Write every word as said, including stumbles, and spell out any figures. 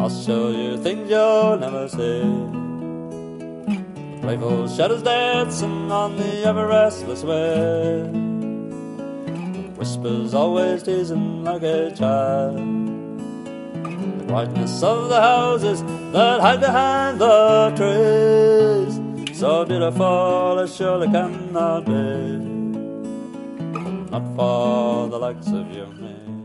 I'll show you things you'll never see. Playful shadows dancing on the ever-restless wind. Whispers always teasing like a child. The brightness of the houses that hide behind the trees, so beautiful it surely cannot be, not for the likes of you and me.